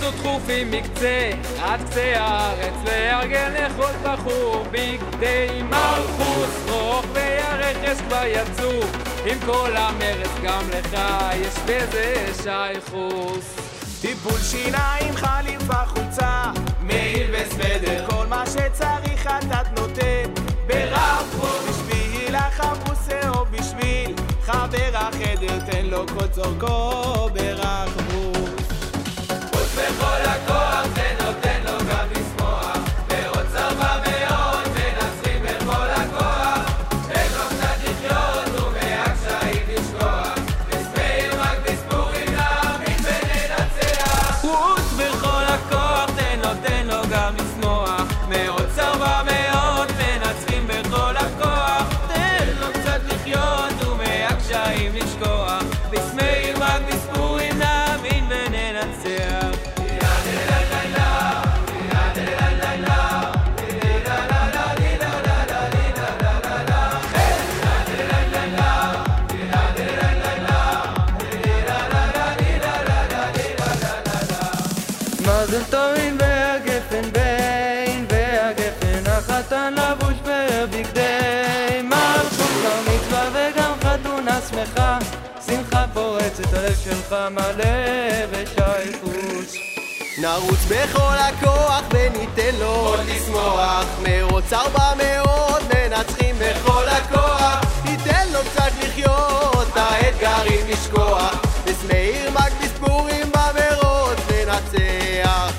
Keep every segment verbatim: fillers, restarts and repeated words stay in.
אנחנו דחופים מקצה עד קצה הארץ לארגן לכל בחור בגדי מלכוס. רוכבי הרכס כבר יצאו עם כל המרץ, גם לך יש בזה שייכוס. טיפול שיניים, חליפה, חולצה, מעיל וסוודר, כל מה שצריך אתה נותן ברחבוס. בשביל החבוסה או בשביל חבר החדר, תן לו כל צורכו ברחבוס. חוץ בכל הכוח זה נותן לו גם לשמוח, ועוד צרבה מאוד מנצחים בכל הכוח. אין לו קצת לחיות ומהקשיים לשכוח, נספיר רק בספורים להאמין וננצח. חוץ בכל הכוח תן לו, תן לו גם לשמוח, מאוד צרבה מאוד מנצחים בכל הכוח. תן לו קצת לחיות ומהקשיים לשכוח, בסמאים רק בספורים להאמין וננצח. מזל טובים והגפן בין והגפן, החתן לבוש בבגדי מלכות, בר מצווה וגם חתונה שמחה, שמחה פורצת, הלב שלך מלא בשייכות. נרוץ בכל הכוח וניתן לו עוד לשמוח, מרוץ ארבע מאות מנצחים בכל הכוח. ניתן לו קצת לחיות, האתגרים לשכוח, בסמאיר מק בספורים במרוץ ננצח.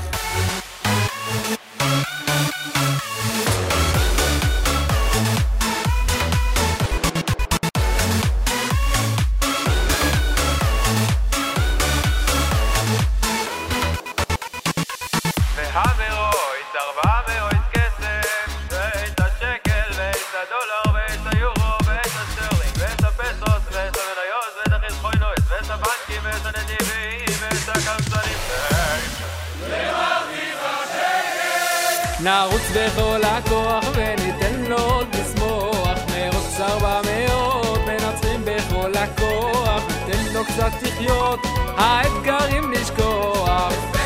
והמרוץ ארבע מאות כסף, ואת השקל ואת הדולר ואת היורו ואת הסטרלינג ואת הפסוס ואת המניות ואת החסכונות ואת הבנקים ואת הנדיבים ואת הכלכלנים. נרוץ בכל הכוח וניתן לו עוד לשמוח, מרוץ ארבע מאות מנצחים בכל הכוח, ניתן לו קצת לחיות, האתגרים נשכוח.